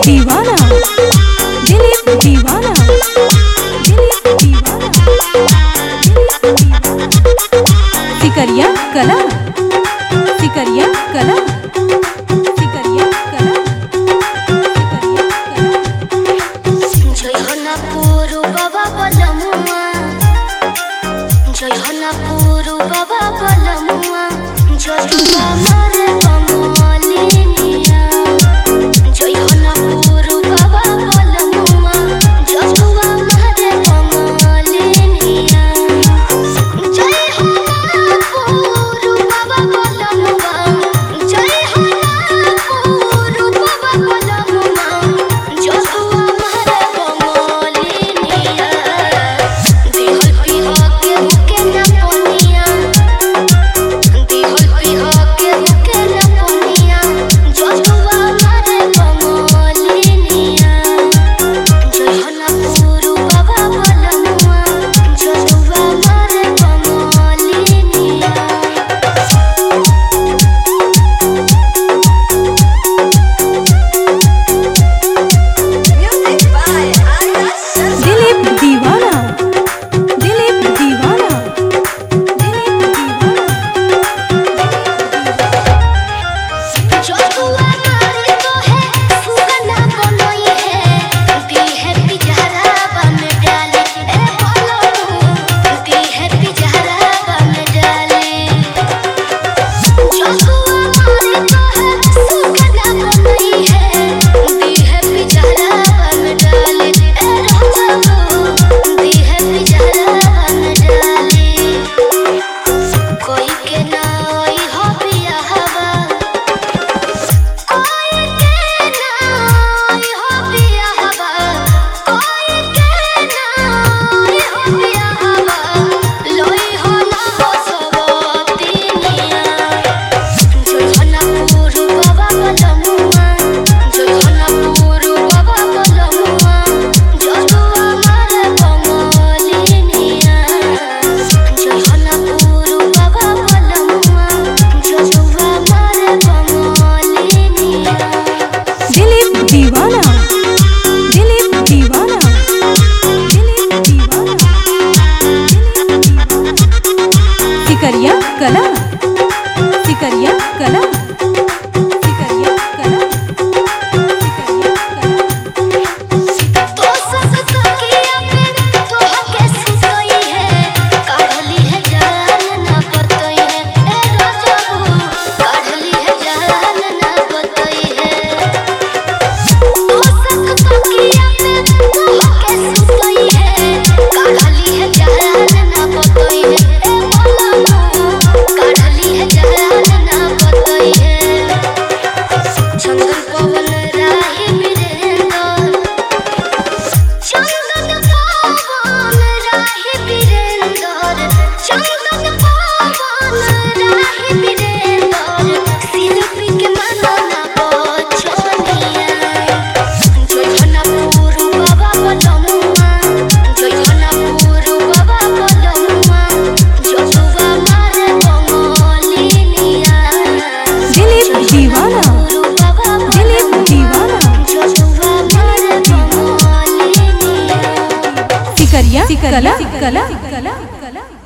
दीवाना, दिलीप दीवाना, दिलीप दीवाना, सिकरिया कला, सिकरिया कला, सिकरिया कला, सिकरिया कला। जय होना पुरु बाबा बलमुआ, जय होना पुरु बाबा बलमुआ, जजुआ मारे बमलिनिया। जय होना पुरु बाबा बलमुआ, जजुआ मारे बमलिनिया। जय होना पुरु बाबा बलमुआ, जय होना पुरु बाबा बलमुआ, जजुआ मारे बमलिनिया। दिहल पिहा के मुके ना पनिया, दिहल पिहा के मुके ना पनिया, जजुआ मारे बमलिनिया। जय होना पुरु बाबा बलमुआ, जजुआ मारे बमलिनिया। दिलीप दीवाना, दिलीप दीवाना, दिलीप दीवाना। जजुआ मारे तो है सुगना बनई है, दी है पिजहरा बन डाले। ए बोलो दी है पिजहरा बन डाले। जजुआ मारे तो है सुगना बनई है, दी है पिजहरा बन डाले। ए राजा दी है पिजहरा बन डाले। कोई के ना आई हो पिया हवा, कोई के ना आई हो पिया हवा, कोई के ना आई हो पिया हवा, लोई हो ना हो सबतिनिया। जय होना पुरु बाबा बलमुआ, जय होना पुरु बाबा बलमुआ, जजुआ मारे बमलिनिया। जय होना पुरु बाबा बलमुआ, जजुआ मारे बमलिनिया। दिलीप दीवाना, दिलीप दीवाना, दिलीप दीवाना, दिलीप दीवाना। सिकरिया कला, सिकरिया कला, सिकरिया कला, सिकरिया कला। तो ससुकिया पे तो हके सुतई है, काढ़ली है जान ना बतई है। ए राजाबू काढ़ली है जान ना बतई है। तो ससुकिया पे तो हके सुतई है, काढ़ली है जान ना बतई है। ए बोलमू काढ़ली है जान ना बतई है। चंदन पवन राही बिरेंदर, चंदन पवन राही बिरेंदर, चंदन पवन राही बिरेंदर, शिल्पी के मनना बचनिया। जय होना पुरु बाबा बलमुआ, जय होना पुरु बाबा बलमुआ, जजुआ मारे बमलिनिया। दिलीप दीवाना, पुरु बाबा दिलीप दीवाना, जजुआ मारे बमलिनिया। सिकरिया कला, कला, कला, कला।